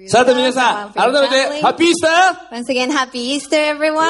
さあ、皆さん、改めて、ハッピーイースター Once again, Happy Easter, everyone.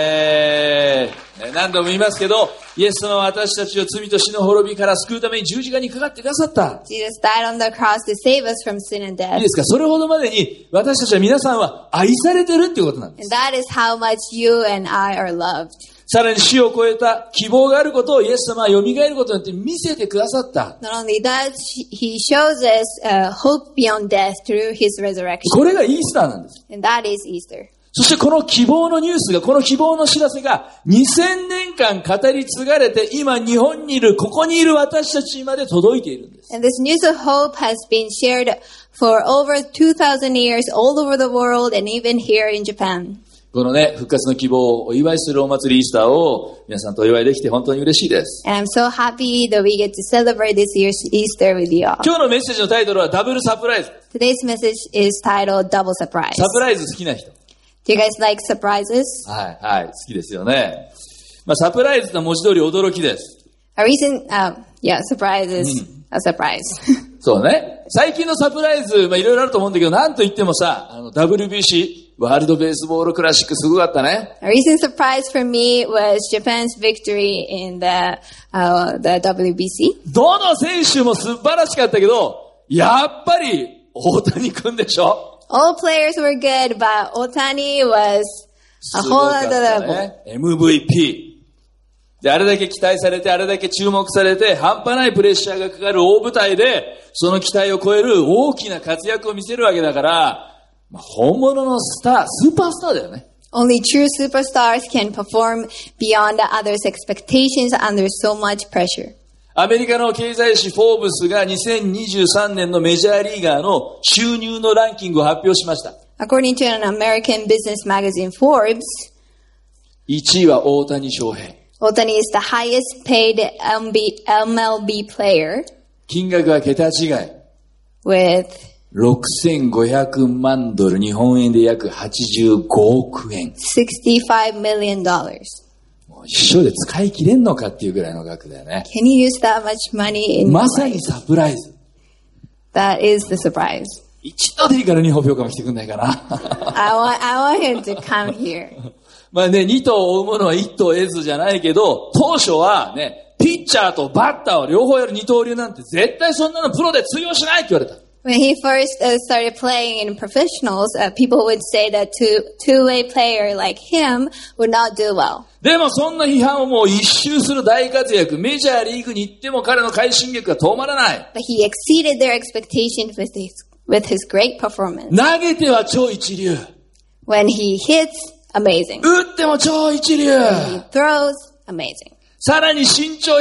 何度も言いますけど、イエス様は私たちを罪と死の滅びから救うために十字架にかかってくださった。 Jesus died on the cross to save us from sin and い death. いですか？それほどまでに私たちは皆さんは愛されてるっていうことなんです。 And that is how much you and I are loved. さらに死を超えた希望があることをイエス様は蘇ることによって見せてくださった。 Not only that, He shows us hope beyond death through His resurrection. これがイースターなんです。 And that is Easter. そしてこの希望のニュースが、この希望の知らせが2000年間語り継がれて、今日本にいる、ここにいる私たちにまで届いているんです。 And this news of hope has been shared for over 2,000 years all over the world and even here in Japan. このね、復活の希望をお祝いするお祭りイースターを皆さんとお祝いできて本当に嬉しいです。 And I'm so happy that we get to celebrate this year's Easter with you all. 今日のメッセージのタイトルはダブルサプライズ。 Today's message is titled Double Surprise. サプライズ好きな人。 Do you guys like surprises? はい、はい、好きですよね。まあ、サプライズの文字通り驚きです。 A recent, surprise is a surprise. そうね。最近のサプライズ、まあ、いろいろあると思うんだけど、なんと言ってもさ、WBC、ワールドベースボールクラシックすごかったね。 A recent surprise for me was Japan's victory in the WBC. どの選手も素晴らしかったけど、やっぱり大谷君でしょ。 All players were good, but Otani was a whole other level. MVP。で、あれだけ期待されて、あれだけ注目されて、半端ないプレッシャーがかかる大舞台で、その期待を超える大きな活躍を見せるわけだから、まあ、本物のスター、スーパースターだよね。 Only true superstars can perform beyond the others' expectations under so much pressure. アメリカの経済誌フォーブスが2023年のメジャーリーガーの収入のランキングを発表しました。 According to an American business magazine Forbes, 1位は大谷翔平。 Otani is the highest paid MLB player 金額は桁違い。 with 6500万ドル、日本円で約85億円。 $65 million. もう一生で使い切れんのかっていうぐらいの額だよね。 Can you use that much money in まさにサプライズ。 That is the surprise. 一度でいいから日本評価も来てくんないかな。 I want him to come here. まあね、2頭追うものは1頭得ずじゃないけど、当初はね、ピッチャーとバッターを両方やる二刀流なんて絶対そんなのプロで通用しないって言われた。 When he first started playing in professionals, people would say that two-way player like him would not do well. でもそんな批判をもう一周する大活躍、メジャーリーグに行っても彼の快進撃が止まらない。 But he exceeded their expectations with his great performance. 投げては超一流。 When he hits, amazing. 打っても超一流。 When he throws, amazing. さらに身長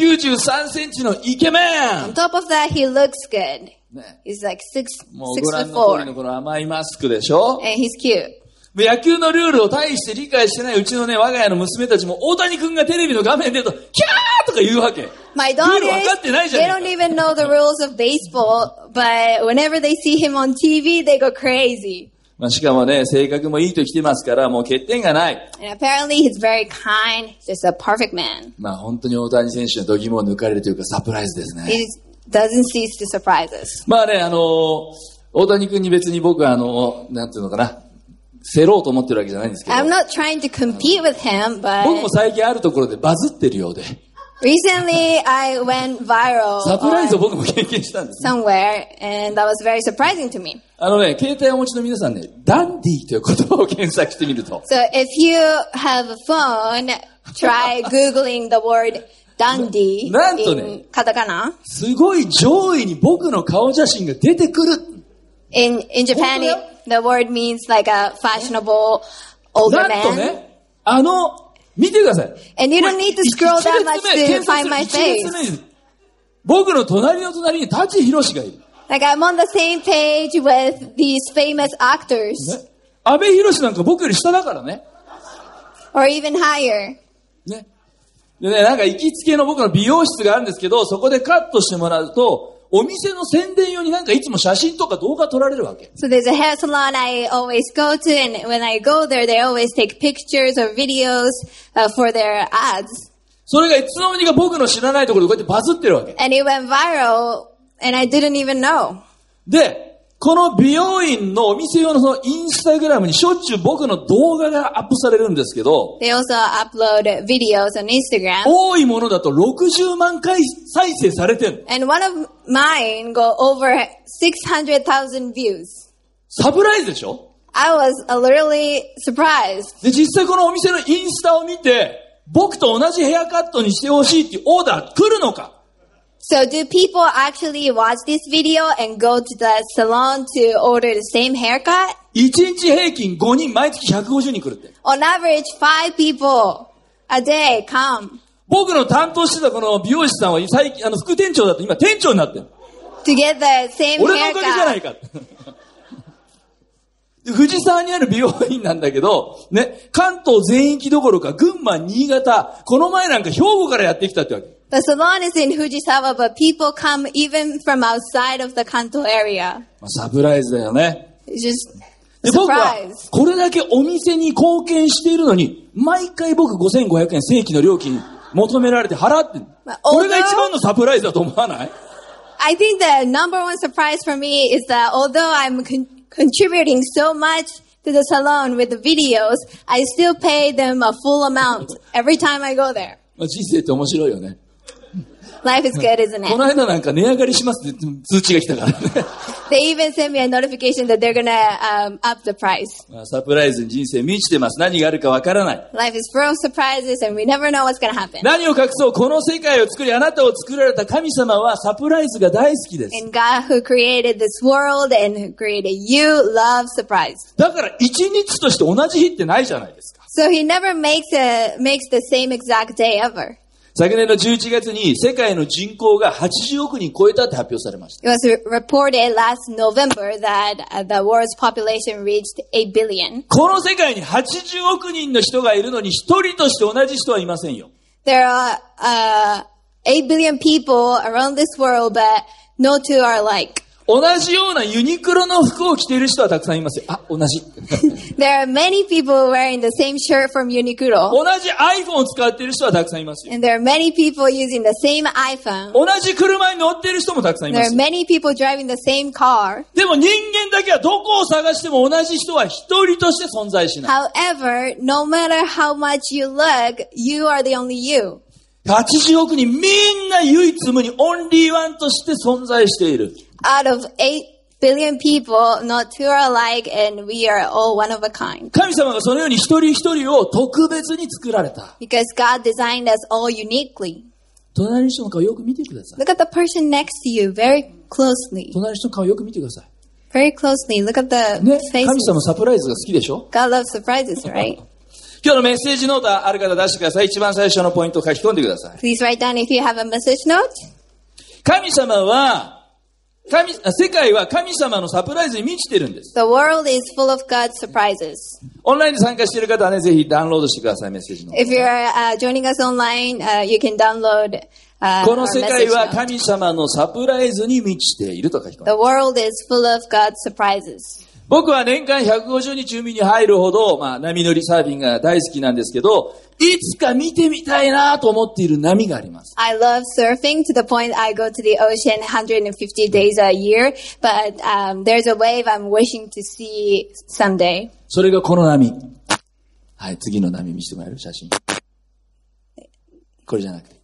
193センチのイケメン。 On top of that, he looks good. ね、 He's like もうご覧の通りのこの甘いマスクでしょ。 And he's cute. 野球のルールを大して理解してないうちのね、我が家の娘たちも大谷君がテレビの画面で言うと、キャーとか言うわけ。 My ルール分かってない daughters, じゃ they ん。 don't even know the rules of baseball, but whenever they see him on TV, they go crazy. まあ、しかもね、性格もいいと来てますから、もう欠点がない。 And apparently he's very kind, just a perfect man. まあ本当に大谷選手の度肝を抜かれるというかサプライズですね。 He doesn't cease to surprise us. まあね、大谷君に別に僕はなんていうのかな、競ろうと思ってるわけじゃないんですけど。 I'm not trying to compete with him, 僕も but 最近あるところでバズってるようで。 recently I went viral サプライズを on 僕も経験したんです、ね。 somewhere, and that was very surprising to me. 携帯をお持ちの皆さんね、ダンディという言葉を検索してみると。 So if you have a phone, try Googling the word Dundee なんとね、 in katakana. すごい上位に僕の顔写真が出てくる。 In Japan, the word means like a fashionable older なんと man. ね、見てください。 And you don't need to scroll that much to find my face. 僕の隣の隣に舘ひろしがいる。 Like I'm on the same page with these famous actors. ね、阿部寛なんか僕より下だからね。 Or even higher. ね。でね、なんか行きつけの僕の美容室があるんですけど、そこでカットしてもらうと、お店の宣伝用になんかいつも写真とか動画撮られるわけ。 So there's a hair salon I always go to, and when I go there, they always take pictures or videos for their ads. それがいつの間にか僕の知らないところでこうやってバズってるわけ。 And it went viral, and I didn't even know. で、 この美容院のお店用のそのインスタグラムにしょっちゅう僕の動画がアップされるんですけど、 They also upload videos on Instagram. 多いものだと60万回再生されてる。 And one of mine go over 600,000 views. サプライズでしょ。 I was literally surprised. で、実際このお店のインスタを見て、僕と同じヘアカットにしてほしいっていうオーダー来るのか。 So do people actually watch this video and go to the salon to order the same haircut? 1日平均5人、毎月150人来るって。 On average, 5 people a day come 僕の担当してたこの美容師さんは最近、副店長だと今店長になってる。 to get the same 俺のおかげじゃない haircut. か。で藤沢にある美容院なんだけど、ね、関東全域どころか群馬、新潟、この前なんか兵庫からやってきたってわけ。 The salon is in Fujisawa, but people come even from outside of the Kanto area. まあ、サプライズだよね。 It's just で a 僕は surprise. これだけお店に貢献しているのに、毎回僕5500円正規の料金求められて払ってる。 まあこれが一番のサプライズだと思わない？ I think the number one surprise for me is that although I'm contributing so much to the salon with the videos, I still pay them a full amount every time I go there. まあ、人生って面白いよね。 Life is good, isn't この it? 間なんか値上がりしますって通知が来たからね。 They even sent me a notification that they're gonna up the price. まあサプライズに人生満ちてます。何があるかわからない。 Life is full of surprises and we never know what's gonna happen. 何を隠そう、この世界を作り、あなたを作られた神様はサプライズが大好きです。 And God who created this world and who created you loves surprise. だから一日として同じ日ってないじゃないですか。 So he never makes the same exact day ever. 昨年の11月に世界の人口が80億人超えたって発表されました。 It was reported last November that the world's population reached 8 billion. この世界に80億人の人がいるのに一人として同じ人はいませんよ。 There are 8 billion people around this world, but no two are alike. 同じようなユニクロの服を着ている人はたくさんいますよ。あ、同じ。 There are many people wearing the same shirt from Uniqlo. 同じ iPhone を使っている人はたくさんいますよ。 And there are many people using the same iPhone. 同じ車に乗っている人もたくさんい There ま are すよ。 many people driving the same car. でも人間だけはどこを探しても同じ人は一人として存在しない。 However, no matter how much you look, you are the only you. 80億人みんな唯一無二オンリーワンとして存在している。 Out of 8 billion people, not two are alike, and we are all one of a kind. 神様がそのように一人一人を特別に作られた。 Because God designed us all uniquely. 隣の人の顔よく見てください。 Look at the person next to you very closely. 隣の人の顔よく見てください。 Very closely. Look at the ね、 faces. 神様サプライズが好きでしょ？ God loves surprises, right? 今日のメッセージノートある方出してください。一番最初のポイントを書き込んでください。 Please write down if you have a message note. 神様は、世界は神様のサプライズに満ちてるんです。 The world is full of God's surprises. オンラインで参加している方はね、ぜひダウンロードしてください、メッセージノー If you're joining us online, you can download ト。こ our の世 message 界は note. 神様のサプライズに満ちていると書き込んで The world is full of God's surprises. 僕は年間150日海に入るほど、波乗りサーフィンが大好きなんですけど、いつか見てみたいなと思っている波があります。 I love surfing to the point I go to the ocean 150 days a year, but there's a wave I'm wishing to see someday. それがこの波。はい、次の波見せてもらえる写真。これじゃなくて。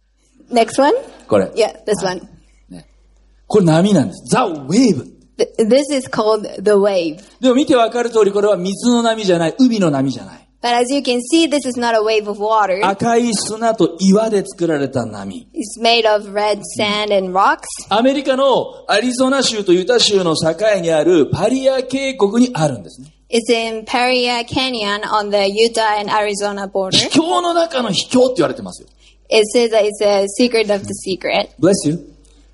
Next one? これ。 Yeah, this one. ね、これ波なんです。The Wave。 This is called the wave. でも見てわかる通り、これは水の波じゃない、海の波じゃない。 But as you can see, this is not a wave of water. 赤い砂と岩で作られた波。 It's made of red sand and rocks. アメリカのアリゾナ州とユタ州の境にあるパリア渓谷にあるんですね。 It's in Paria Canyon on the Utah and Arizona border. 秘境の中の秘境って言われてますよ。 It says that it's a secret of the secret. Bless you.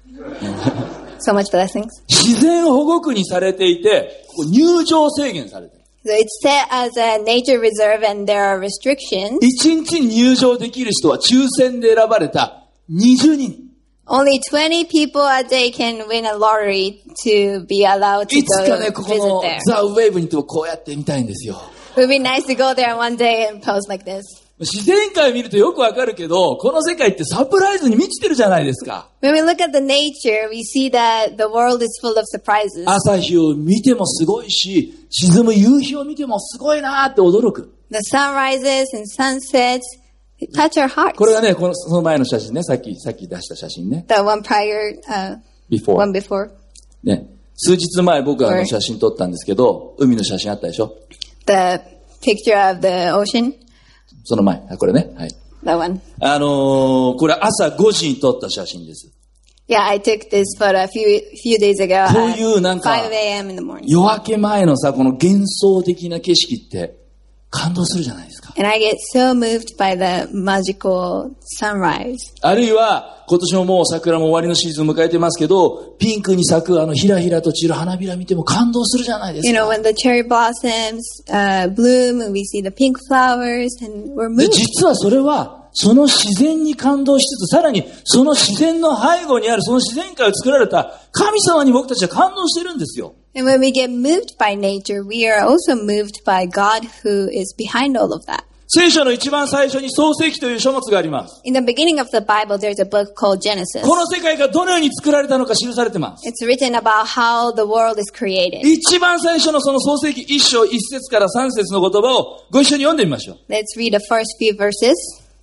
So much blessings. 自然保護区にされていて、ここ入場制限されている。 So it's set as a nature reserve and there are restrictions. 一日に入場できる人は抽選で選ばれた20人。 Only 20 people a day can win a lottery to be allowed to いつか go ね、ここ visit の there. The Wave に行ってもこうやって見たいんですよ。 It would be nice to go there one day and pose like this. 自然界見るとよくわかるけど、この世界ってサプライズに満ちてるじゃないですか。 When we look at the nature, we see that the world is full of surprises. 朝日を見てもすごいし、沈む夕日を見てもすごいなーって驚く。 The sunrises and sunsets, they touch our hearts. これがね、その前の写真ね、さっき出した写真ね。 The one prior, one before. ね、数日前僕は写真撮ったんですけど、海の写真あったでしょ。 The picture of the ocean. その前、これね。はい。 That one. これ朝5時に撮った写真です。 Yeah, I took this photo a few days ago こういうなんか、 5 a.m. in the morning. 夜明け前のさ、この幻想的な景色って感動するじゃないですか。 And I get so moved by the magical sunrise. あるいは、今年ももう桜も終わりのシーズンを迎えてますけど、ピンクに咲くひらひらと散る花びら見ても感動するじゃないですか。 You know, when the cherry blossoms bloom and we see the pink flowers and we're で、 moved. 実はそれは、その自然に感動しつつ、さらにその自然の背後にある、その自然界を作られた神様に僕たちは感動しているんですよ。 And when we get moved by nature, we are also moved by God who is behind all of that. 聖書の一番最初に創世記という書物があります。 In the beginning of the Bible, there's a book called Genesis. この世界がどのように作られたのか記されてます。 It's written about how the world is created. 一番最初のその創世記1章1節から3節の言葉をご一緒に読んでみましょう。 Let's read the first few verses.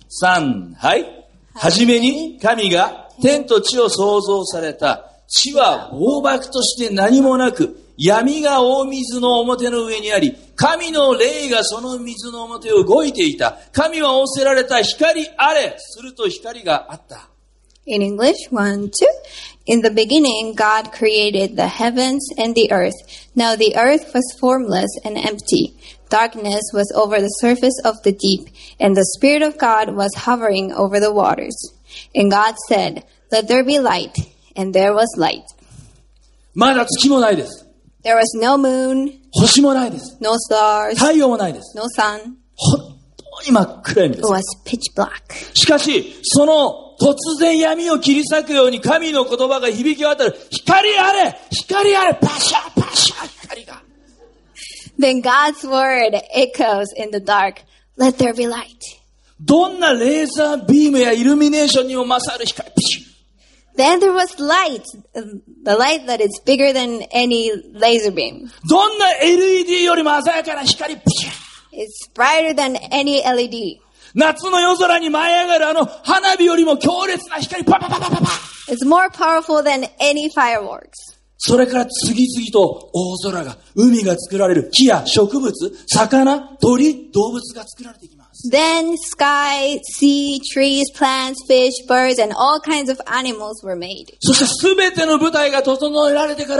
3、はい。はじめに神が天と地を創造された。地は暴漠として何もなく、闇が大水の表の上にあり、神の霊がその水の表を動いていた。神は仰せられた。光あれ。すると光があった。 In English, 1, 2. In the beginning, God created the heavens and the earth. Now the earth was formless and empty. Darkness was over the surface of the deep, and the Spirit of God was hovering over the waters. And God said, "Let there be light," and there was light. まだ月もないです。 There was no moon, 星もないです。 no stars, 太陽もないです。 no sun. 本当に真っ暗闇で It す。 was pitch black. しかし、その突然闇を切り裂くように神の言葉が響き渡る。光あれ光あれパシャパシャ光が。 Then God's word echoes in the dark, "Let there be light." どんなレーザービームやイルミネーションにも勝る光。ピシュ Then there was light, the light that is bigger than any laser beam. どんな LED よりも鮮やかな光。ピシュ It's brighter than any LED. 夏の夜空に舞い上がる花火よりも強烈な光。パパパパパパ。 It's more powerful than any fireworks. それから次々と大空が、海が作られる。木や植物、魚、鳥、動物が作られていきます。 Then sky, sea, trees, plants, fish, birds, and all kinds of animals were made. そして全ての舞台が整えられてから、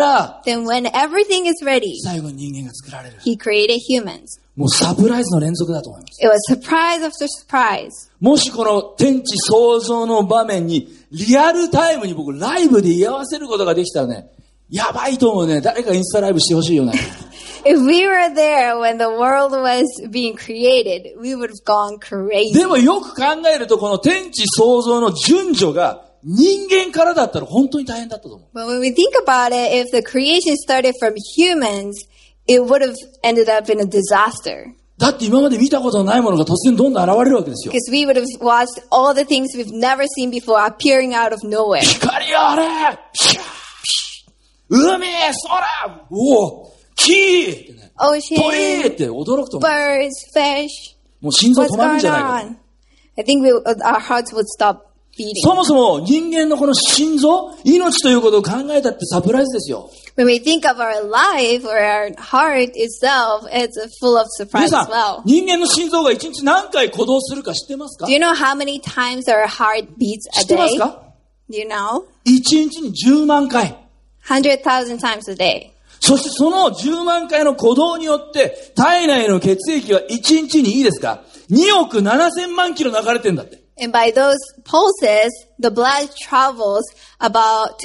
Then when everything is ready, 最後に人間が作られる。 he created humans. もうサプライズの連続だと思います。 It was surprise after surprise. もしこの天地創造の場面にリアルタイムに僕ライブで居合わせることができたらね、やばいと思うね。誰かインスタライブしてほしいよね。 If we were there when the world was being created, we would have gone crazy. でもよく考えるとこの天地創造の順序が人間からだったら本当に大変だったと思う。 But when we think about it, if the creation started from humans, it would have ended up in a disaster. だって今まで見たことのないものが突然どんどん現れるわけですよ。 Because we would have watched all the things we've never seen before appearing out of nowhere. 光あれピシャ海、空、お木ってね、鳥 Ocean, って驚くと思う。 birds, fish. もう心臓 What's 止まるん going じゃないか。 on? I think our hearts would stop beating. そもそも人間のこの心臓、命ということを考えたってサプライズですよ。 When we think of our life or our heart itself, it's full of 皆 surprise さ as well. ん、人間の心臓が一日何回鼓動するか知ってますか？ Do you know how many times our heart beats 知 a ってます day? か？ Do you know? 一日に10万回。 100,000 times a day. そしてその10万回の鼓動によって体内の血液は1日にいいですか2億7000万キロ流れてんだって。 And by those pulses, the blood travels about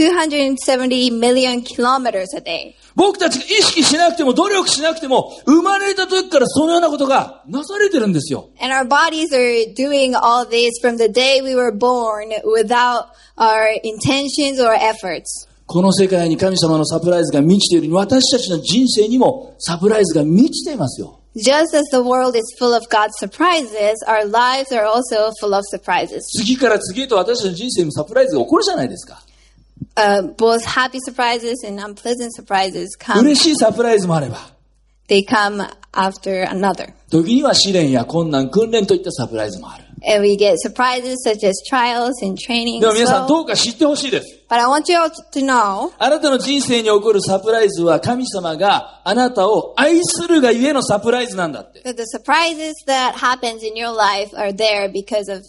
270 million kilometers a day. 僕たちが意識しなくても努力しなくても生まれた時からそのようなことがなされてるんですよ。 And our bodies are doing all this from the day we were born without our intentions or efforts. この世界に神様のサプライズが満ちているように私たちの人生にもサプライズが満ちていますよ。 Just as the world is full of God's surprises, our lives are also full of surprises. 次から次へと私たちの人生にもサプライズが起こるじゃないですか。 Both happy surprises and unpleasant surprises come. 嬉しいサプライズもあれば、 They come after another. 時には試練や困難、訓練といったサプライズもある。 And we get surprises such as trials and training. でも皆さん So, どうか知ってほしいです。 but I want you all to know あなたの人生に起こるサプライズは神様があなたを愛するがゆえのサプライズなんだって。 that the surprises that happens in your life are there because of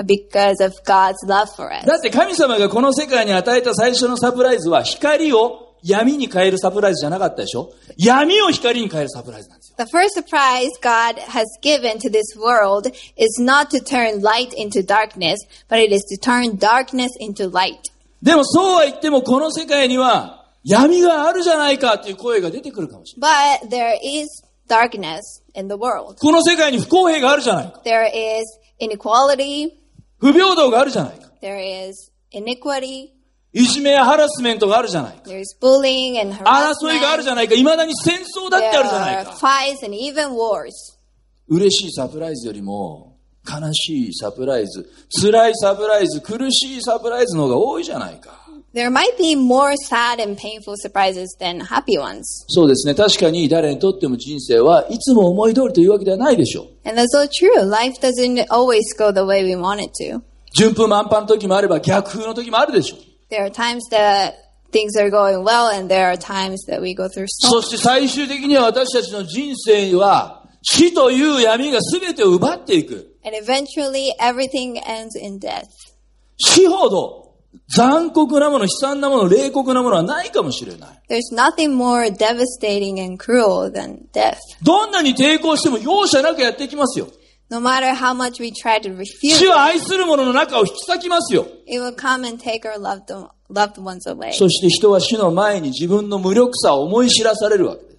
God's love for us. だって神様がこの世界に与えた最初のサプライズは光を闇に変えるサプライズじゃなかったでしょ。闇を光に変えるサプライズなんですよ。 The first surprise God has given to this world is not to turn light into darkness, but it is to turn darkness into light. でもそうは言ってもこの世界には闇があるじゃないかっていう声が出てくるかもしれない。 But there is darkness in the world. この世界に不公平があるじゃないか。 There is inequality. 不平等があるじゃないか。 There is iniquity. いじめやハラスメントがあるじゃないか。 There is bullying and 争いがある harassment. じゃないか。未だに戦争だってあるじゃない There are か。 fights and even wars. 嬉しいサプライズよりも悲しいサプライズ、辛いサプライズ、苦しいサプライズの方が多いじゃないか。 There might be more sad and painful surprises than happy ones. そうですね。確かに誰にとっても人生はいつも思い通りというわけではないでしょう。 And that's so true. Life doesn't always go the way we want it to. 順風満帆の時もあれば逆風の時もあるでしょう。 There are times that things are going well and there are times that we go through そ storms. して最終的には私たちの人生は死という闇が全てを奪っていく。 And eventually everything ends in death. 死ほど残酷なもの、悲惨なもの、冷酷なものはないかもしれない。 There's nothing more devastating and cruel than death. どんなに抵抗しても容赦なくやっていきますよ。 No matter how much we try to refuse 死は it, 愛する者の中を引き裂きますよ。 it will come and take our loved ones away. そして人は死の前に自分の無力さを思い知らされるわけです。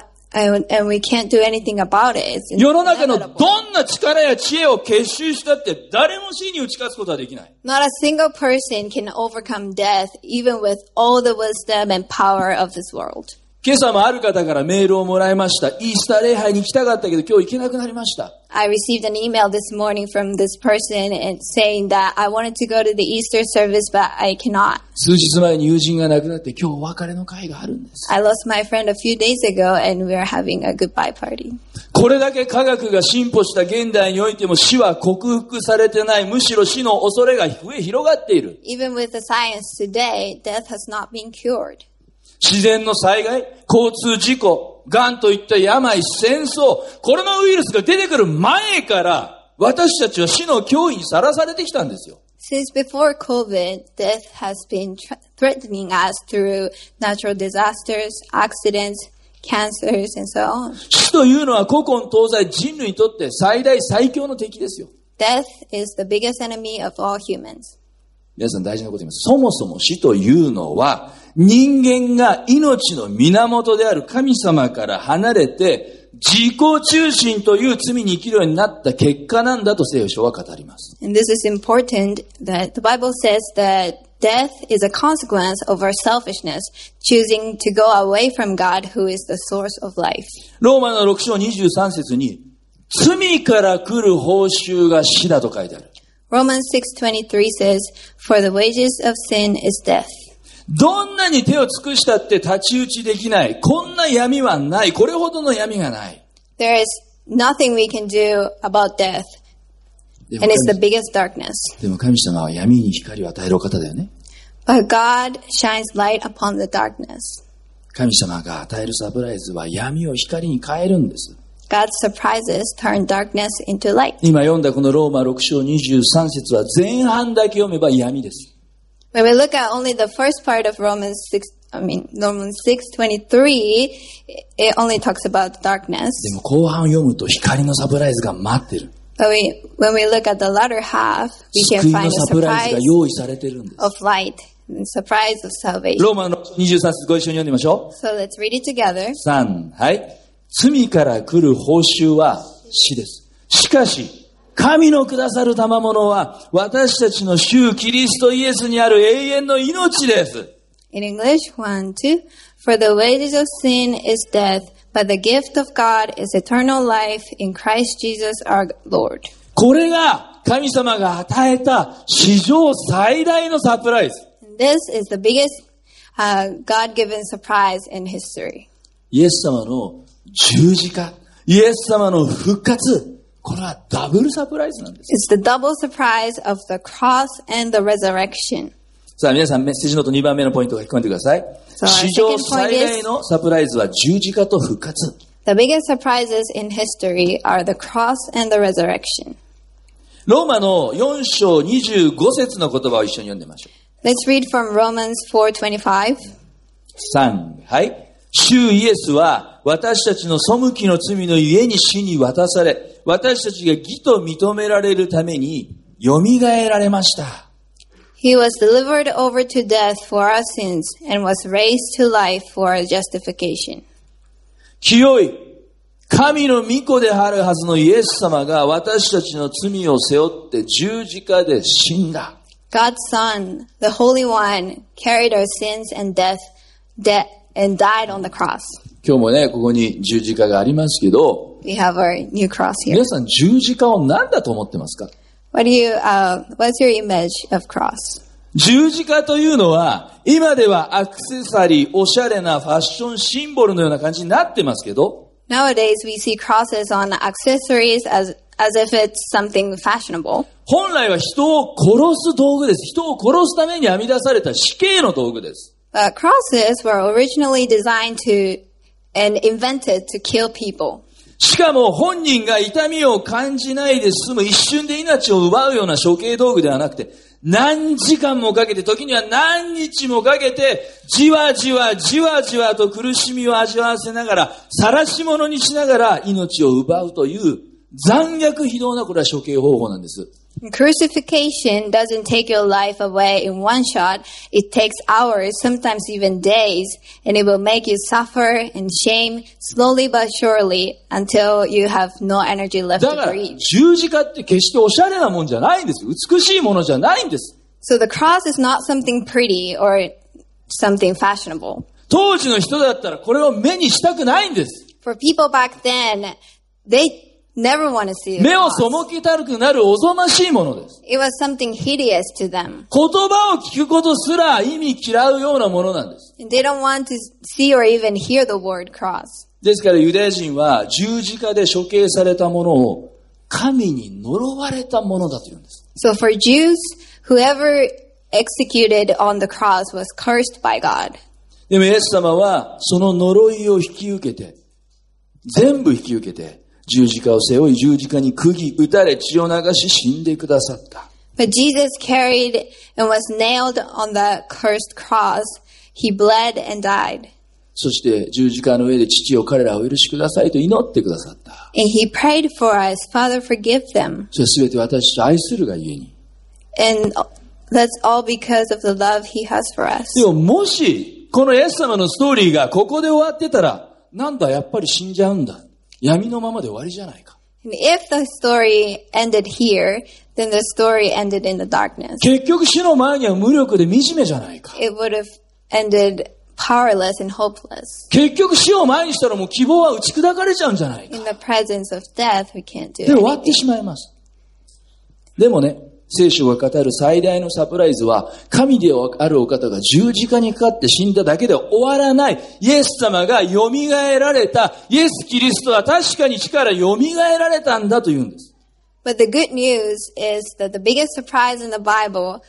And we can't do anything about it. It's 世の中の inevitable. どんな力や知恵を結集したって誰も死に打ち勝つことはできない。 Not a single person can overcome death, even with all the wisdom and power of this world. 今朝もある方からメールをもらいました。イースター礼拝に行きたかったけど今日行けなくなりました。 I received an email this morning from this person and saying that I wanted to go to the Easter service, but I cannot. 数日前に友人が亡くなって今日お別れの会があるんです。 I lost my friend a few days ago and we're having a goodbye party. これだけ科学が進歩した現代においても死は克服されてない。むしろ死の恐れが増え広がっている。 Even with the science today, death has not been cured. 自然の災害、交通事故、癌といった病、戦争、コロナウイルスが出てくる前から私たちは死の脅威にさらされてきたんですよ。 Since before COVID, death has been threatening us through natural disasters, accidents, cancers, and so on. 死というのは古今東西人類にとって最大最強の敵ですよ。 Death is the biggest enemy of all humans. 皆さん大事なこと言います。そもそも死というのは人間が命の源である神様から離れて自己中心という罪に生きるようになった結果なんだと聖書は語ります。 And this is important that the Bible says that death is a consequence of our selfishness, choosing to go away from God who is the source of life. ローマの6章23節に罪から来る報酬が死だと書いてある。 Romans 6:23 says, "For the wages of sin is death." どんなに手を尽くしたって太刀打ちできない。こんな闇はない。これほどの闇がない。 There is nothing we can do about death, でも and it's the biggest darkness. でも神様は闇に光を与えるお方だよね。 But God shines light upon the darkness. 神様が与えるサプライズは闇を光に変えるんです。 God's surprises turn darkness into light. 今読んだこのローマ6章23節は前半だけ読めば闇です。 When we look at only the first part of Romans 6:23, it only talks about darkness. でも後半読むと光のサプライズが待ってる。 But when we look at the latter half, we 救 can い find の a サプライズが surprise 用意されてるんです。 of light, and surprise of salvation. ローマの23節ご一緒に読んでみましょう。 So let's read it together. 3、はい。罪から来る報酬は死です。しかし、神のくださる賜物は私たちの主キリストイエスにある永遠の命です。 In English, 1, 2. For the wages of sin is death, But the gift of God is eternal life in Christ Jesus our Lord. これが神様が与えた史上最大のサプライズ。 This is the biggest God-given surprise in history. イエス様の十字架、イエス様の復活、これはダブルサプライズなんです。 It's the double surprise of the cross and the resurrection. さあ皆さんメッセージノート2番目のポイントが聞こえてください。史上最大のサプライズは十字架と復活。 The biggest surprises in history are the cross and the resurrection. ローマの4章25節の言葉を一緒に読んでみましょう。 Let's read from Romans 4:25. 3、はい。主イエスは私たちの背きの罪のゆえに死に渡され、私たちが義と認められるためによみがえられました。 He was delivered over to death for our sins and was raised to life for our justification. 清い神の御子であるはずのイエス様が私たちの罪を背負って十字架で死んだ。 God's Son, the Holy One, carried our sins and death and died on the cross. 今日もね、ここに十字架がありますけど、 We have our new cross here. 皆さん十字架を何だと思ってますか？ What's your image of cross? 十字架というのは、今ではアクセサリー、おしゃれなファッションシンボルのような感じになってますけど、 Nowadays, we see crosses on accessories as if it's something fashionable. 本来は人を殺す道具です。人を殺すために編み出された死刑の道具です。 Crosses were originally designed and invented to kill people. しかも本人が痛みを感じないで済む一瞬で命を奪うような処刑道具ではなくて、何時間もかけて、時には何日もかけて、じわじわじわじわと苦しみを味わわせながら、晒し者にしながら命を奪うという残虐非道な、これは処刑方法なんです。 Crucifixion doesn't take your life away in one shot. It takes hours, sometimes even days, and it will make you suffer and shame slowly but surely until you have no energy left だ to から breathe. 十字架って決しておしゃれなもんじゃないんです。美しいものじゃないんです。 So the cross is not something pretty or something fashionable. 当時の人だったらこれを目にしたくないんです。 For people back then, they never want to see a 目を cross. 背けたくなるおぞましいものです。 It was something hideous to them. 言葉を聞くことすら意味嫌うようなものなんです。 And they don't want to see or even hear the word cross. ですからユダヤ人は十字架で処刑されたものを神に呪われたものだと言うんです。 So for Jews, whoever executed on the cross was cursed by God. でもイエス様はその呪いを引き受けて、全部引き受けて、十字架を背負い、十字架に釘打たれ、血を流し死んでくださった。 But Jesus carried and was nailed on the cursed cross. He bled and died. そして十字架の上で父よ彼らをお許しくださいと祈ってくださった。 And he prayed for us, Father, forgive them. それすべて私と愛するがゆえに。 And that's all because of the love he has for us. でももし、このイエス様のストーリーがここで終わってたら、なんだやっぱり死んじゃうんだ。闇のままで終わりじゃないか。 And if the story ended here, then the story ended in the darkness. 結局死の前には無力で惨めじゃないか。 It would have ended powerless and hopeless. 結局死を前にしたらもう希望は打ち砕かれちゃうんじゃないか。 In the presence of death, we can't do で終わって anything. しまいます。でもね、聖書が語る最大のサプライズは、神であるお方が十字架にかかって死んだだけで終わらない。イエス様が蘇られた。イエス・キリストは確かに死から蘇られたんだというんです。 But the good news is that the biggest surprise in the Bible,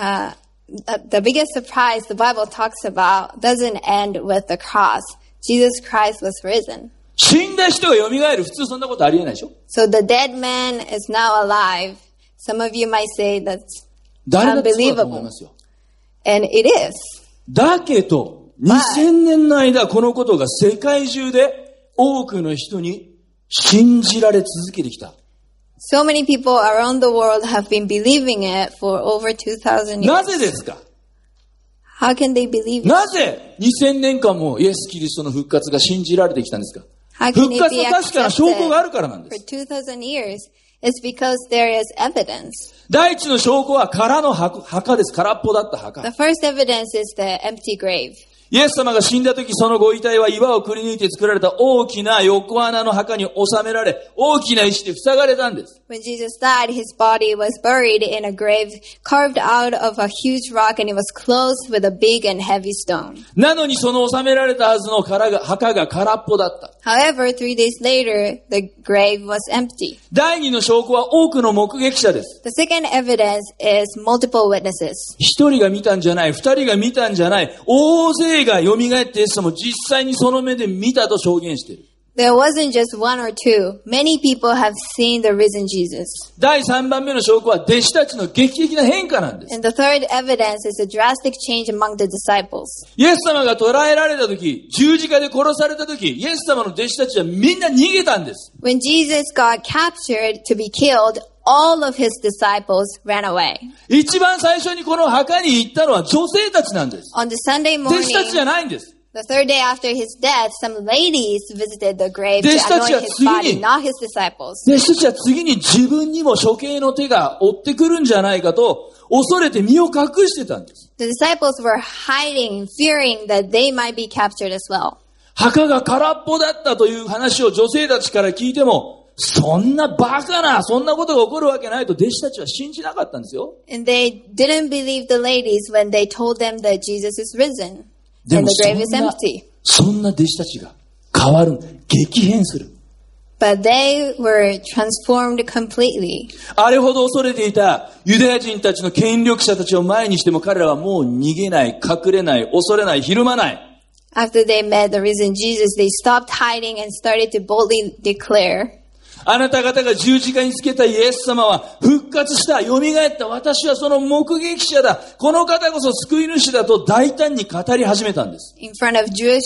the biggest surprise the Bible talks about doesn't end with the cross. Jesus Christ was risen. 死んだ人が蘇る。普通そんなことありえないでしょ。 So the dead man is now alive. Some of you might say that's 誰だってそうだと思い unbelievable. ますよ。 And it is. だけど、2000年の間このことが世界中で多くの人に信じられ続けてきた。 So many people around the world have been believing it for over 2,000 years. なぜですか？ How can they believe it? なぜ2000年間もイエス・キリストの復活が信じられてきたんですか？ How 復 can it 活 be の確かな証拠があるからなん accepted で for す。 2,000 years? It's because there is evidence. 第一の証拠は空の墓です。空っぽだった墓。 The first evidence is the empty grave. イエス様が死んだ時、そのご遺体は岩をくり抜いて作られた大きな横穴の墓に収められ、大きな石で塞がれたんです。 When Jesus died, his body was buried in a grave carved out of a huge rock, and it was closed with a big and heavy stone. なのにその収められたはずの墓が空っぽだった。 However, 3 days later, the grave was empty. 第二の証拠は多くの目撃者です。 The second evidence is multiple witnesses. 一人が見たんじゃない、二人が見たんじゃない、大勢が蘇ってイエス様も実際にその目で見たと証言している。 There wasn't just one or two. Many people have seen the risen Jesus. 第三番目の証拠は弟子たちの劇的な変化なんです。 And the third evidence is a drastic change among the disciples. イエス様が捕らえられた時、十字架で殺された時、イエス様の弟子たちはみんな逃げたんです。 When Jesus got captured to be killed, all of his disciples ran away. 一番最初にこの墓に行ったのは女性たちなんです。 On the Sunday 弟子たちじゃ morning, ないんです。 the third day after his death, some ladies visited the grave to 弟子たちは anoint his 次に body, not his disciples. 弟子たちは次に自分にも処刑の手が追ってくるんじゃないかと恐れて身を隠してたんです。 The disciples were hiding, fearing that they might be captured as well. 墓が空っぽだったという話を女性たちから聞いても、そんなバカな、そんなことが起こるわけないと弟子たちは信じなかったんですよ。 And they didn't believe the ladies when they told them that Jesus is risen で and も the grave is empty. そんな弟子たちが変わる、激変する。 But they were transformed completely. あれほど恐れていたユダヤ人たちの権力者たちを前にしても彼らはもう逃げない、隠れない、恐れない、ひるまない。 After they met the risen Jesus, they stopped hiding and started to boldly declare, あなた方が十字架につけたイエス様は復活した、蘇った、私はその目撃者だ、この方こそ救い主だと大胆に語り始めたんです。 in front of Jewish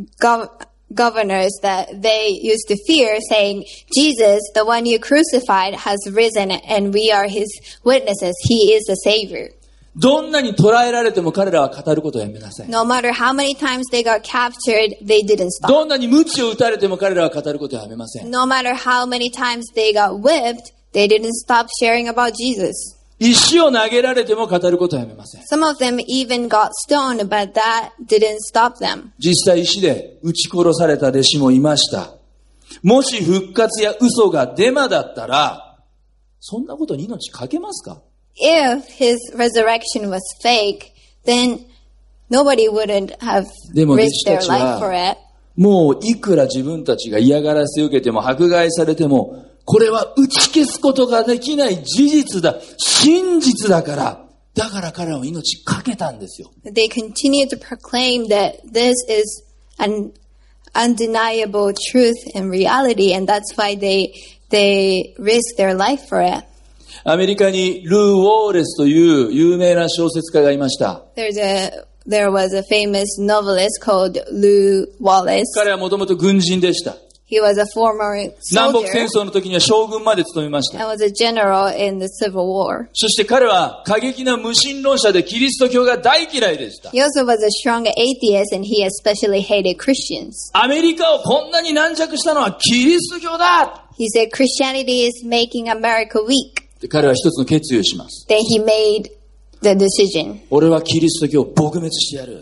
governors that they used to fear, saying, Jesus, the one you crucified, has risen and we are his witnesses. He is the Savior. どんなに捕らえられても彼らは語ることをやめなさい。 No matter how many times they got captured, they didn't stop. どんなに鞭を打たれても彼らは語ることをやめません。 No matter how many times they got whipped, they didn't stop sharing about Jesus. 石を投げられても語ることをやめません。 Some of them even got stoned, but that didn't stop them. 実際石で撃ち殺された弟子もいました。もし復活や嘘がデマだったら、そんなことに命かけますか？ If his resurrection was fake, then nobody wouldn't have でも弟 risked 子た their ち life for は it. もういくら自分たちが嫌がらせを受けても迫害されても、これは打ち消すことができない事実だ、真実だから、だから彼らは命かけたんですよ。 They continue to proclaim that this is an undeniable truth and reality, and that's why they risk their life for it. アメリカにルー・ウォーレスという有名な小説家がいました。 There was a famous novelist called Lew Wallace. 彼はもともと軍人でした。 He was a former 南北 soldier 戦争の時には将軍まで務めました。 and was a general in the Civil War. そして彼は過激な無神論者でキリスト教が大嫌いでした。 He also was a strong atheist, and he especially hated Christians. アメリカをこんなに軟弱したのはキリスト教だ。 He said Christianity is making America weak. で彼は一つの決意をします。 Then he made the decision 俺はキリスト教を撲滅してやる。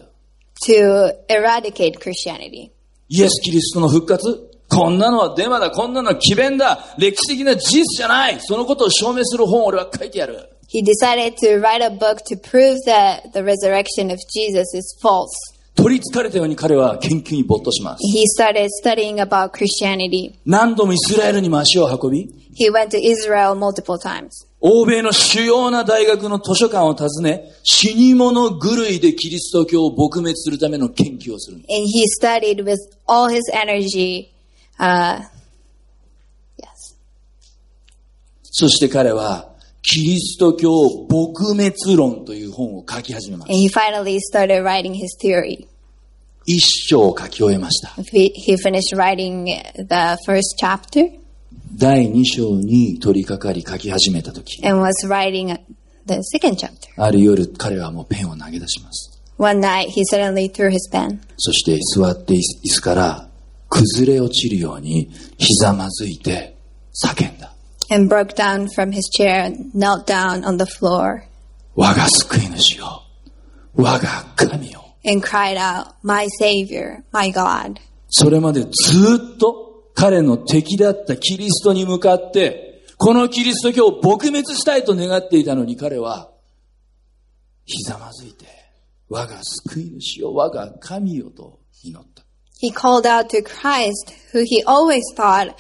to eradicate Christianity. イエス・キリストの復活、こんなのはデマだ、こんなのは詭弁だ、歴史的な事実じゃない。そのことを証明する本を俺は書いてやる。 He decided to write a book to prove that the resurrection of Jesus is false. 取り憑かれたように彼は研究に没頭します。 He started studying about Christianity. 何度もイスラエルにも足を運び、 He went to Israel multiple times. 欧米の主要な大学の図書館を訪ね、死に物狂いでキリスト教を撲滅するための研究をする。 And he studied with all his energy. Yes. そして彼はキリスト教撲滅論という本を書き始めます。 And he finally started writing his theory. 一章を書き終えました。 He finished writing the first chapter 第二章に取り掛かり書き始めたとき、 and was writing the second chapter. ある夜彼はもうペンを投げ出します。 One night, he suddenly threw his pen. そして座って椅子から崩れ落ちるようにひざまずいて叫んだ。 And broke down from his chair and knelt down on the floor. 我が救い主よ、我が神よ。 and cried out, "My Savior, my God." それまでずっと彼の敵だったキリストに向かって、このキリスト教を撲滅したいと願っていたのに、彼はひざまずいて、我が救い主よ、我が神よと祈った。 He called out to Christ, who he always thought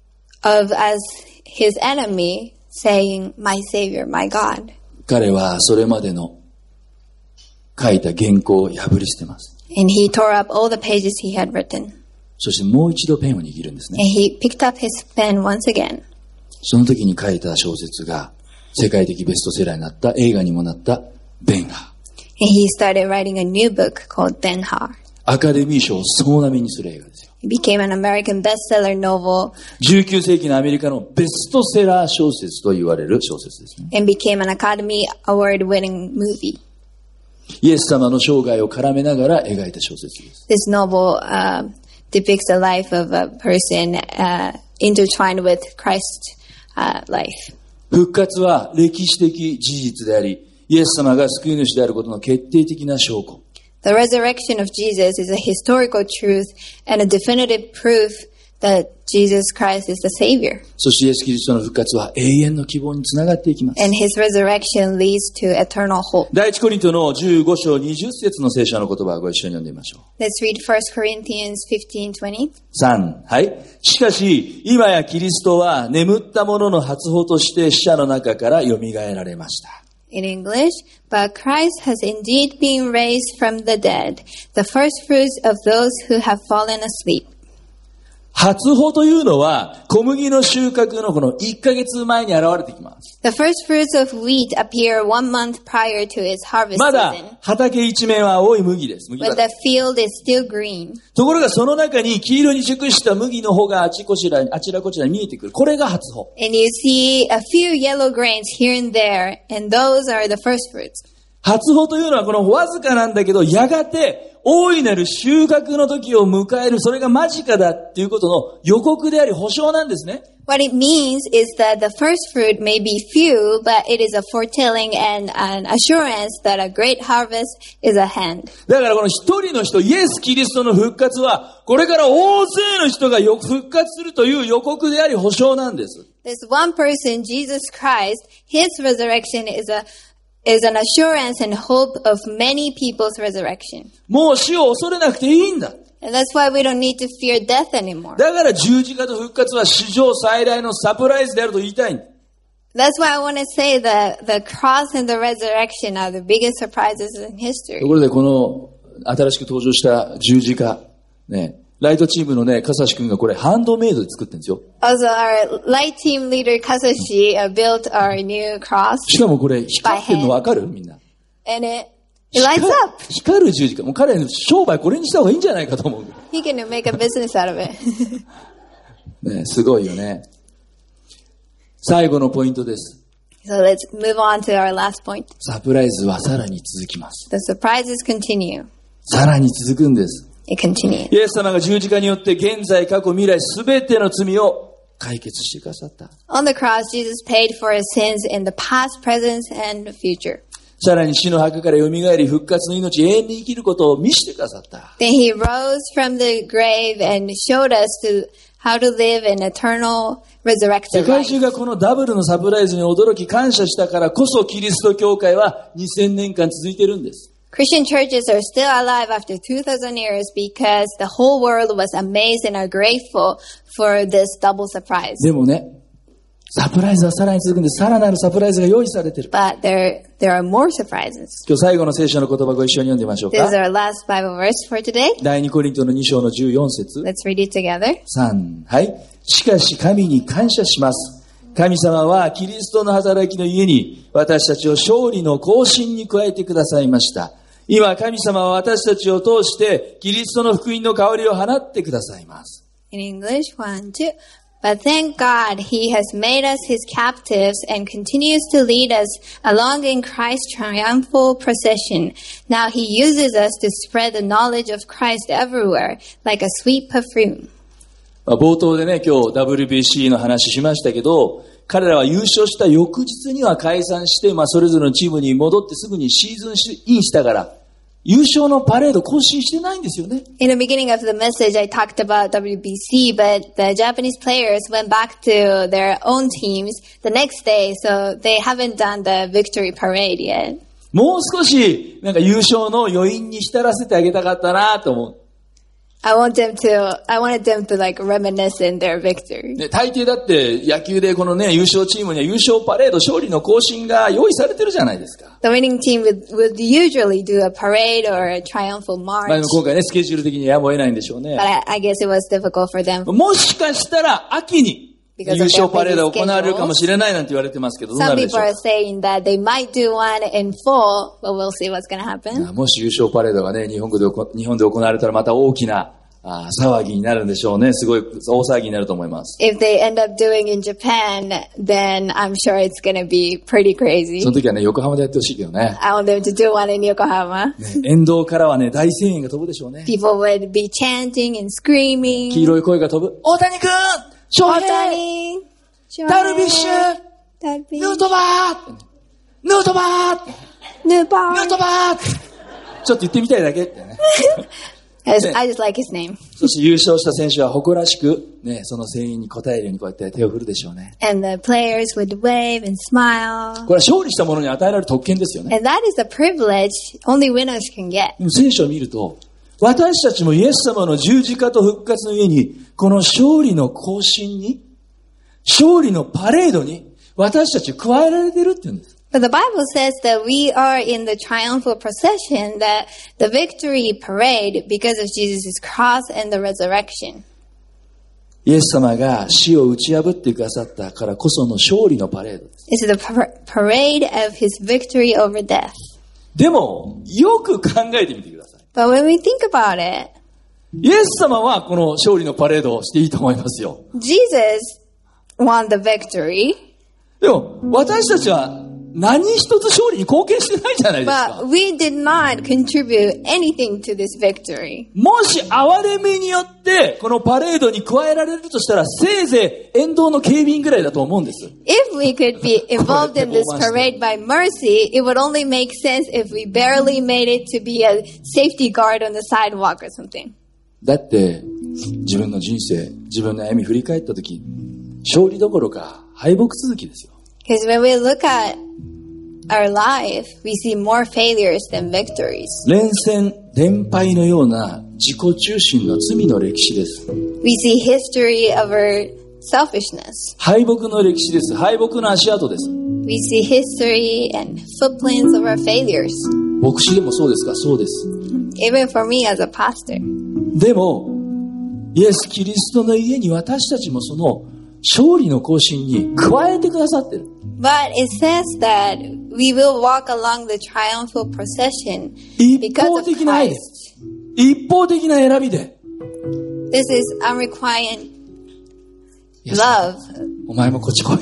of as his enemy, saying, "My Savior, my God." 彼はそれまでの書いた原稿を破り捨てます。 And he tore up all the pages he had written. そしてもう一度ペンを握るんですね。 And he picked up his pen once again. その時に書いた小説が世界的ベストセラーになった、映画にもなったベンハー。 And he started writing a new book called Ben-Hur. アカデミー賞を総なめにする映画ですよ。 It became an American bestseller novel 19世紀のアメリカのベストセラー小説と言われる小説ですね。 and became an Academy Award-winning movie. イエス様の生涯を絡めながら描いた小説です。 This novel depicts the life of a person intertwined with Christ's life. 復活は歴史的事実であり、イエス様が救い主であることの決定的な証拠。 The resurrection of Jesus is a historical truth and a definitive proof that Jesus Christ is the Savior. そしてイエス・キリストの復活は永遠の希望につながっていきます。 And his resurrection leads to eternal hope. 第一コリントの15章20節の聖書の言葉をご一緒に読んでみましょう。 Let's read 1 Corinthians 15:20. 3、はい。しかし、今やキリストは眠った者の初歩として死者の中から蘇られました。 In English, but Christ has indeed been raised from the dead, the first fruits of those who have fallen asleep. 初歩というのは小麦の収穫のこの1ヶ月前に現れてきます。 The first fruits of wheat appear 1 month prior to its harvest まだ season, 畑一面は青い麦です。麦 when 畑 the field is still green. ところがその中に黄色に熟した麦の穂があちらこちらに見えてくる。これが初歩。 And you see a few yellow grains here and there, and those are the first fruits. 初歩というのはこのわずかなんだけど、やがて大いなる収穫の時を迎える、それが間近だっていうことの予告であり保証なんですね。 What it means is that the first fruit may be few, but it is a foretelling and an assurance that a great harvest is at hand. だからこの一人の人、イエス・キリストの復活は、これから大勢の人が復活するという予告であり保証なんです。 This one person, Jesus Christ, his resurrection is an assurance and hope of many people's resurrection. もう死を恐れなくていいんだ。 And that's why we don't need to fear death anymore. だから十字架と復活は史上最大のサプライズであると言いたい。 That's why I want to say that the cross and the resurrection are the biggest surprises in と history. ころでこの新しく登場した十字架、ね、ライトチームのね、笠志くんがこれハンドメイドで作ってるんですよ。 Also, our light team leader Kasashi built our new cross, しかもこれ光ってるのわかる？みんな。 and it lights up. 光る十字架。もう彼の商売これにした方がいいんじゃないかと思う。 He can make a business out of it. ね、すごいよね。最後のポイントです。 So let's move on to our last point. サプライズはさらに続きます。 The surprises continue. さらに続くんです。 It continues. イエス様が十字架によって現在、過去、未来、すべての罪を解決してくださった。 On the cross, Jesus paid for his sins in the past, present, and future. さらに死の墓から蘇り、復活の命、永遠に生きることを見せてくださった。 Then he rose from the grave and showed us how to live an eternal 世 resurrected 界 life. 中がこのダブルのサプライズに驚き感謝したからこそ、キリスト教会は2000年間続いているんです。 Christian churches are still alive after 2,000 years because the whole world was amazed and are grateful for this double surprise. でもね、サプライズはさらに続くんで、さらなるサプライズが用意されている。 But there are more surprises. 今日最後の聖書の言葉をご一緒に読んでみましょう This is か。 our last Bible verse for today. 第2コリントの2章の14節。 Let's read it together. 3、はい。しかし神に感謝します。神様はキリストの働きの家に私たちを勝利の行進に加えてくださいました。今神様は私たちを通してキリストの福音の香りを放ってくださいます。 In English, 1, 2. But thank God he has made us his captives and continues to lead us along in Christ's triumphal procession. Now he uses us to spread the knowledge of Christ everywhere, like a sweet perfume. 冒頭でね、今日 WBC の話しましたけど、彼らは優勝した翌日には解散して、それぞれのチームに戻ってすぐにシーズンインしたから、 優勝のパレード更新してないんですよね。 In the beginning of the message, I talked about WBC, but the Japanese players went back to their own teams the next day, so they haven't done the victory parade yet. もう少し、なんか優勝の余韻に浸らせてあげたかったなと思う。 I wanted them to like reminisce in their victory. ね、大抵だって野球でこのね、優勝チームには優勝パレード、勝利の行進が用意されてるじゃないですか。 The winning team would usually do a parade or a triumphal まあ march, 今回ね、スケジュール的にやむを得ないんでしょうね but。I guess it was difficult for them. もしかしたら秋に優勝パレードが行われるかもしれないなんて言われてますけど、どうな Some るでしょ people う are saying that they might do one in full, but we'll see what's going to happen. か。もし優勝パレードがね、日本で行われたらまた大きな騒ぎになるんでしょうね。すごい大騒ぎになると思います。 If they end up doing in Japan, then I'm sure it's going to be pretty crazy. その時はね、横浜でやってほしいけどね。 I want them to do one in Yokohama. 沿道からはね、大声援が飛ぶでしょうね。 People would be chanting and 黄 screaming. 色い声が飛ぶ。大谷くん、翔平、 Otani, ダルビッシュ、 Darvish, ヌートバー、ヌートバー、ヌート Nubar. バー。ちょっと言ってみたいだけってね。 I just like his name. そして優勝した選手は誇らしく、ね、その声援に応えるようにこうやって手を振るでしょうね。 And the players would wave and smile. これは勝利した者に与えられる特権ですよね。 And that is a privilege only winners can get. でも聖書を見ると、私たちもイエス様の十字架と復活の上に、この勝利の行進に、勝利のパレードに、私たち加えられているって言うんです。 But the Bible says that we are in the triumphal procession, that the victory parade because of Jesus' cross and the resurrection. イエス様が死を打ち破ってくださったからこその勝利のパレードです。 It's the parade of his victory over death. でも、よく考えてみてください。 But when we think about it, イエス様はこの勝利のパレードをしていいと思いますよ。 Jesus won the victory, でも、私たちは何一つ勝利に貢献してないじゃないですか。 but we did not contribute anything to this victory. もし哀れみによってこのパレードに加えられるとしたら、せいぜい沿道の警備員ぐらいだと思うんです。 If we could be involved in this parade by mercy, it would only make sense if we barely made it to be a safety guard on the sidewalk or something. だって自分の人生、自分の歩み振り返ったとき、勝利どころか敗北続きですよ。 Because when we look at our life, we see more failures than victories. 連戦連敗のような自己中心の罪の歴史です。 We see history of our selfishness. 敗北の歴史です。敗北の足跡です。 We see history and footprints of our failures. 牧師でもそうですか？そうです。 Even for me as a pastor. でもイエス・キリストの家に私たちもその勝利の行進に加えてくださってる。 But it says that we will walk along the triumphal procession 一 because 方 of 的な愛で Christ. 一方的な選びで、 This is unrequited イエス love. お前もこっち来い。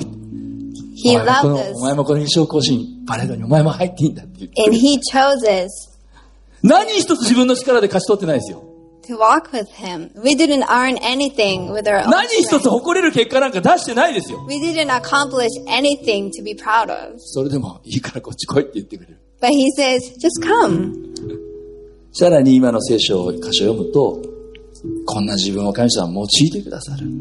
He お loved 前 us もこの優勝行進パレードにお前も入っていいんだって言って。 and He chose us 何一つ自分の力で勝ち取ってないですよ。 to walk with Him. We didn't earn anything with our own 何一つ strength. 誇れる結果なんか出してないですよ。 We didn't accomplish anything to be proud of. それでもいいからこっち来いって言ってくれる。 But He says, just come. さらに今の聖書を箇所読むと、こんな自分を神様は用いてくださる。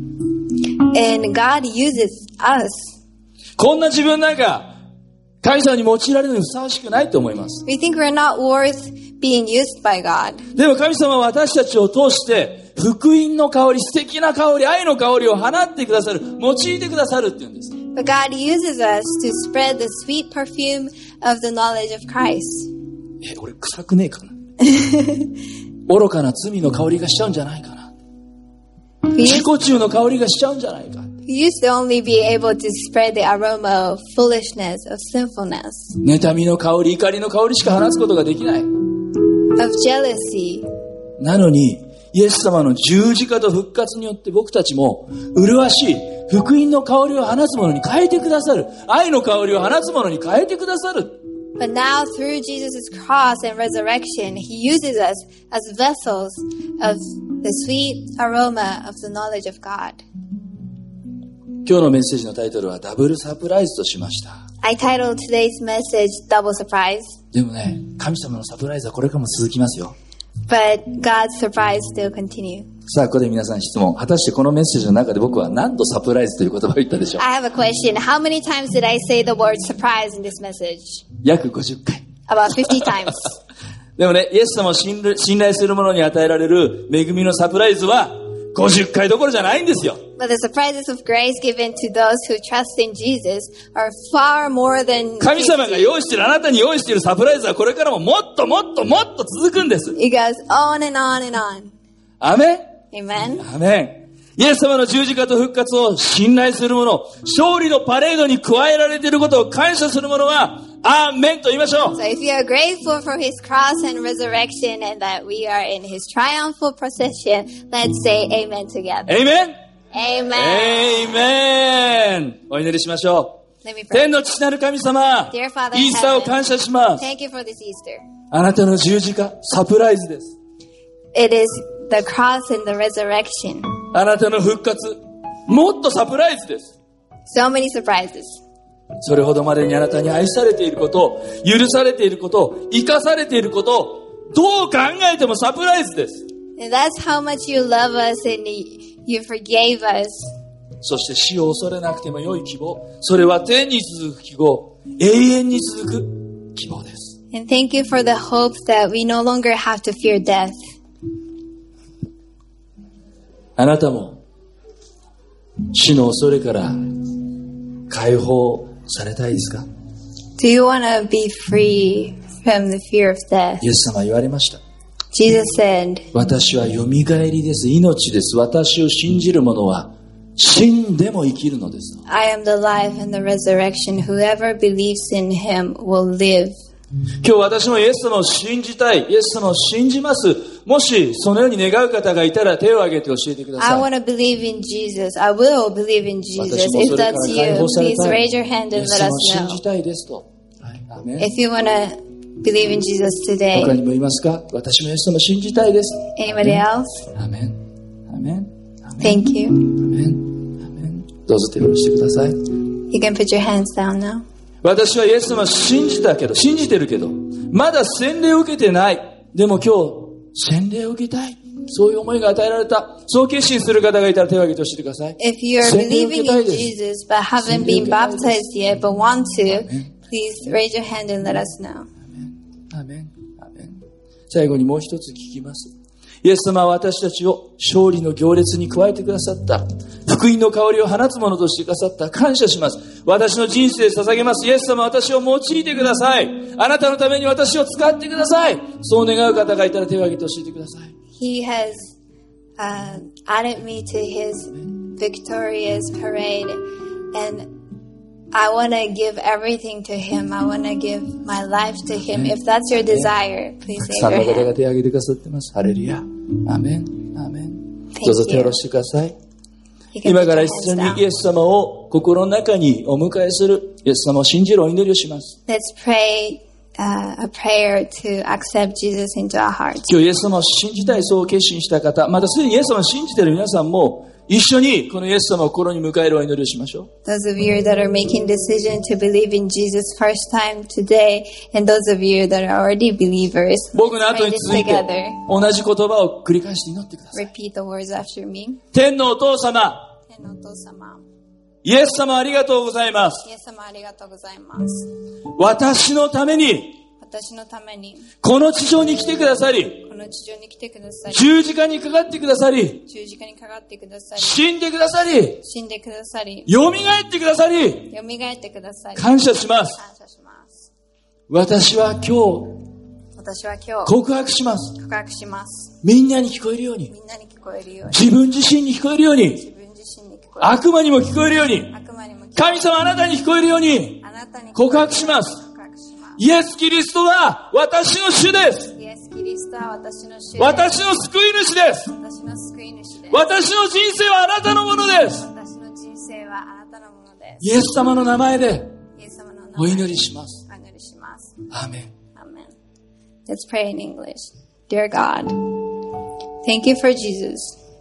And God uses us. こんな自分なんか神様に用いられるのにふさわしくないと思います。 We think we're not worth being used by God. でも神様は私たちを通して福音の香り、素敵な香り、愛の香りを放ってくださる、用いてくださるって言うんです。 But God uses us to spread the sweet perfume of the knowledge of Christ. 俺臭くねえかな愚かな罪の香りがしちゃうんじゃないかな、 We 自 used, 己中の香りがしちゃうんじゃないか。 we used to only be able to spread the aroma of foolishness, of sinfulness, 妬みの香り、怒りの香りしか放つことができない。 of jealousy. なのにイエス様の十字架と復活によって僕たちも麗しい福音の香りを放つものに変えてくださる、愛の香りを放つものに変えてくださる。 But now through Jesus' cross and resurrection, He uses us as vessels of the sweet aroma of the knowledge of God. 今日のメッセージのタイトルはダブルサプライズとしました。 I titled today's message, Double Surprise. でもね、神様のサプライズはこれからも続きますよ。 But God's surprise still continue. さあ、ここで皆さん質問。果たしてこのメッセージの中で僕は何度サプライズという言葉を言ったでしょう？ I have a question. How many times did I say the word surprise in this message? 約50回。 About 50 times. でもね、イエス様を信頼する者に与えられる恵みのサプライズは50回どころじゃないんですよ。 But the surprises of grace given to those who trust in Jesus are far more than 神様が用意している、あなたに用意しているサプライズはこれからももっともっともっと続くんです。 It goes on and on and on. アメン。 Amen. アメン。イエス様の十字架と復活を信頼する者、勝利のパレードに加えられていることを感謝する者は、アーメンと言いましょう。 So if you are grateful for his cross and resurrection and that we are in his triumphal procession, let's say amen together. エイメン。 Amen. エイメン。お祈りしましょう。 Let me pray. 天の父なる神様、 Dear Father イ in ースターを感謝します。 Thank you for this Easter. あなたの十字架、サプライズです。 It is the cross and the resurrection. あなたの復活、もっとサプライズです。 So many surprises. それほどまでにあなたに愛されていること、許されていること、生かされていること、どう考えてもサプライズです。 And that's how much you love us and you forgave us. そして死を恐れなくても良い希望、それは天に続く希望、永遠に続く希望です。 And thank you for the hope that we no longer have to fear death. あなたも死の恐れから解放されたいですか？ Do you want to be free from the fear of death? イエス様は言われました。 Jesus said, 私はよみがえりです。命です。私を信じる者は死んでも生きるのです。 I am the life and the resurrection. Whoever believes in him will live. 今日私もイエス様を信じたい。イエス様を信じます。もしそのように願う方がいたら手を挙げて教えてくだ I さい。 want to believe in Jesus. I will believe in Jesus. 私も If それから that's 解 you, 放され please たい。 raise your hand イエ and ス let 様を us 信 know. じたいですと。はい、アーメン。 If you want to believe in Jesus 他 today. にもいますか？私もイエス様を信じたいです。 Anybody else? アーメン。アーメン。アーメン。 Thank you. アーメン。アーメン。どうぞ手を下ろしてください。 You can put your hands down now. 私はイエス様を信じてるけど、まだ洗礼を受けてない。でも今日、洗礼を受けたい。そういう思いが与えられた。そう決心する方がいたら手を挙げて教えてください。 If you're 洗礼を受 believing けたい in です。 Jesus but haven't been baptized yet but want to, please raise your hand and let us know. アーメン。アーメン。最後にもう一つ聞きます。イエス様は私たちを勝利の行列に加えてくださった。福音の香りを放つものとしてくださった。感謝します。私の人生捧げます。イエス様、私を用いてください。あなたのために私を使ってください。そう願う方がいたら手を挙げて教えてください。 He has added me to his victorious parade, and I want to give everything to him. I want to give my life to him. If that's your desire, please たく raise さんの your 方が hand. 手を挙げてくださってます。ハレルヤ。アーメン。アーメン。 Thank どうぞ手を下 you. ろしてください。 You can 今 put から your 一緒 hands にイエ down. ス様を心の中にお迎えする。イエス様を信じるお祈りをします。 Let's pray a prayer to accept Jesus into our hearts. 今日イエス様を信じたい、そう決心した方、またすでにイエス様を信じている皆さんも一緒にこのイエス様を心に迎えるお祈りをしましょう。 Those of you that are making decision to believe in Jesus first time today, and those of you that are already believers, 僕の let's 後 pray に this 続いて together. 同じ言葉を繰り返して祈ってください。 Repeat the words after me. 天のお父様、 天のお父様、 イエス様ありがとうございます。 イエス様ありがとうございます。 私のために私のためにこの地上に来てくださり、 この地上に来てくださり、 十字架にかかってくださり、 十字架にかかってくださり、 死んでくださり、 死んでくださり、 蘇ってくださり、 蘇ってくださり、 感謝します。 感謝します。 私は今日私は今日告白します。 告白します。 みんなに聞こえるように、 みんなに聞こえるように、 自分自身に聞こえるように、 自分自身に聞こえる。 悪魔にも聞こえるように、 悪魔にも聞こえる。 神様あなたに聞こえるようにあなたに告白します。 告白します。 イエス・キリストは私の主です。 イエス・キリストは私の主です。 私の救い主です。 私の救い主です。 私の人生はあなたのものです。 私の人生はあなたのものです。 イエス様の名前でイエス様の名前でお祈りします。 お祈りします。 アーメン。 Amen. Let's pray in English. Dear God, thank you for Jesus.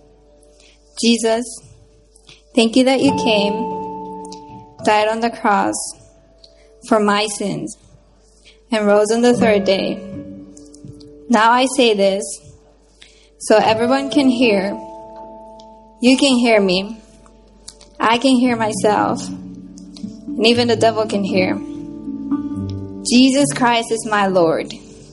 Jesus, thank you that you came, died on the cross for my sins. and rose on the third day. Now I say this, so everyone can hear. You can hear me. I can hear myself. And even the devil can hear. Jesus Christ is my Lord.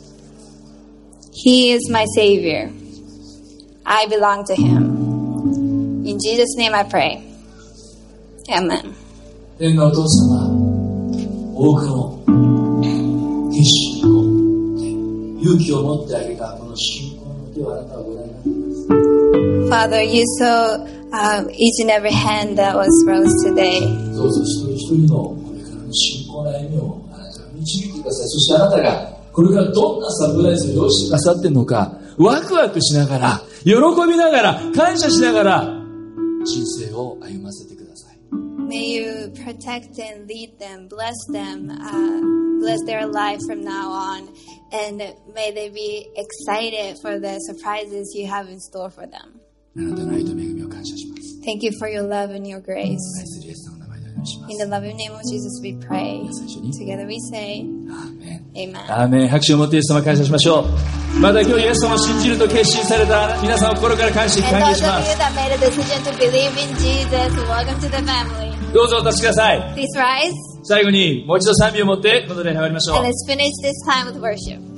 He is my Savior. I belong to Him. In Jesus' name I pray. Amen. 天のお父様、多くの決心を勇気を持ってあげたこの信仰の手をあなたはご覧になっています。 Father, you saw each and every hand that was rose today. どうぞ一人一人のこれからの信仰の歩みをあなたが導いてください。そしてあなたがこれからどんなサプライズを用意してくださっているのか、ワクワクしながら、喜びながら、感謝しながら人生を歩ませてください。 May you protect and lead them, bless them, bless their life from now on, and may they be excited for the surprises you have in store for them. あなたの愛と恵みを感謝します。 Thank you for your love and your grace. 愛するイエス様の名前でお願いします。 In the loving name of Jesus we pray. 最初に Together we say, アーメン。 Amen. アーメン。拍手を持ってイエス様を感謝しましょう。また今日イエス様を信じると決心された皆さんを心から感謝 And 歓迎 those し of ま you す。 that made a decision to believe in Jesus, welcome to the family. どうぞお立ちください。 Please rise 最後にもう一度賛美を持ってこの礼拝終わりましょう and。let's finish this time with worship.